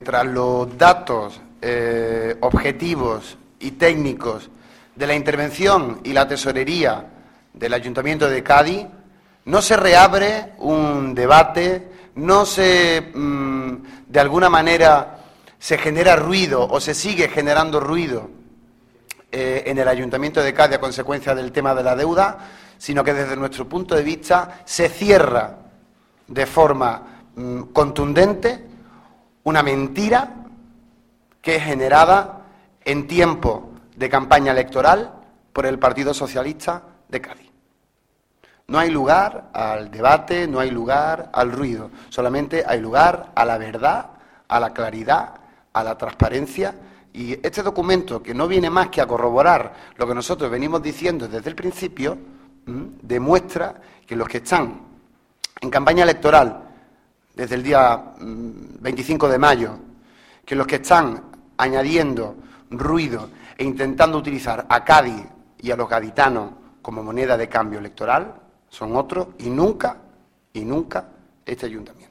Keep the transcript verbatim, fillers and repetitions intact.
Tras los datos eh, objetivos y técnicos de la intervención y la tesorería del Ayuntamiento de Cádiz, no se reabre un debate, no se, mmm, de alguna manera, se genera ruido o se sigue generando ruido eh, en el Ayuntamiento de Cádiz a consecuencia del tema de la deuda, sino que desde nuestro punto de vista se cierra de forma mmm, contundente una mentira que es generada en tiempo de campaña electoral por el Partido Socialista de Cádiz. No hay lugar al debate, no hay lugar al ruido, solamente hay lugar a la verdad, a la claridad, a la transparencia. Y este documento, que no viene más que a corroborar lo que nosotros venimos diciendo desde el principio, ¿m? demuestra que los que están en campaña electoral desde el día veinticinco de mayo, que los que están añadiendo ruido e intentando utilizar a Cádiz y a los gaditanos como moneda de cambio electoral son otros y nunca, y nunca este ayuntamiento.